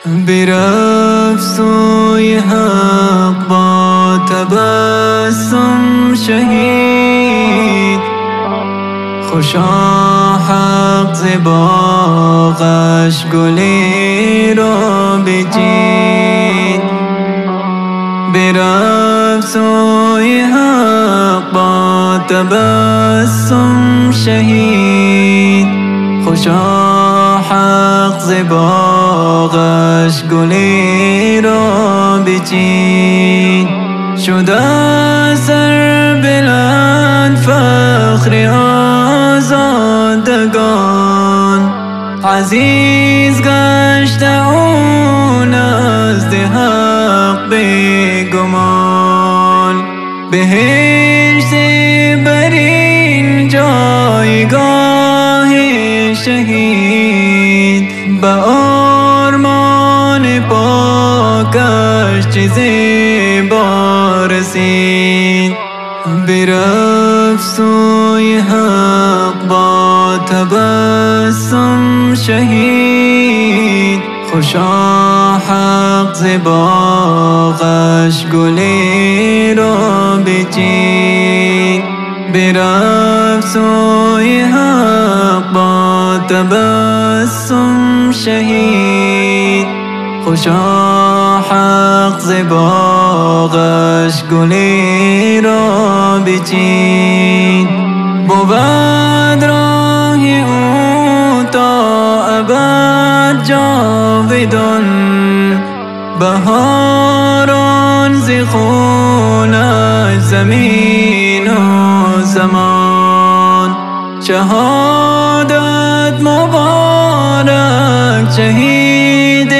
برفت سوی حق با تبسم شهید، خوشا حق ز باغش گلی را بچید. برفت سوی حق با تبسم شهید، خوشا حق ز باغش گلی را بچید. شده سر بلند فخر آزادگان، عزیز گشت او نزد حق بگمان. بهشت برین جایگاه شهید، به آرمان پاکش چه زیبا رسید. برفت سوی حق با تبسم شهید، خوشا حق ز باغش گلی را بچید. برفت سوی حق با تبسم شهید، خوشا حق ز باغش گلی را بچید. بود راه او تا ابد جاودان، بهاران ز خونش زمین و زمان. شهادت مبارک شهید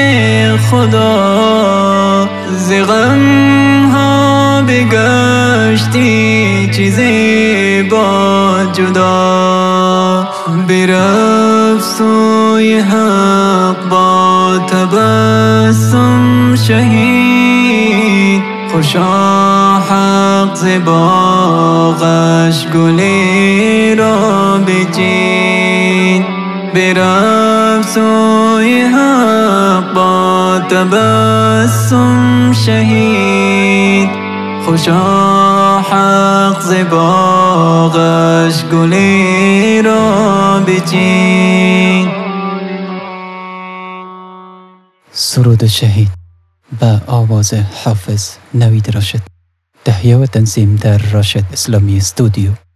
خدا، ز غم ها بگشتی چیزی با جدا. برفت سوی حق با تبسم شهید، خوشا حق ز باغش گلی را بچید. برفت سوی حق با تبسم شهید، خوشا حق ز باغش گلی را بچید. سرود شهید به آواز حافظ نوید راشد، تهیه و تنظیم در راشد اسلامی استودیو.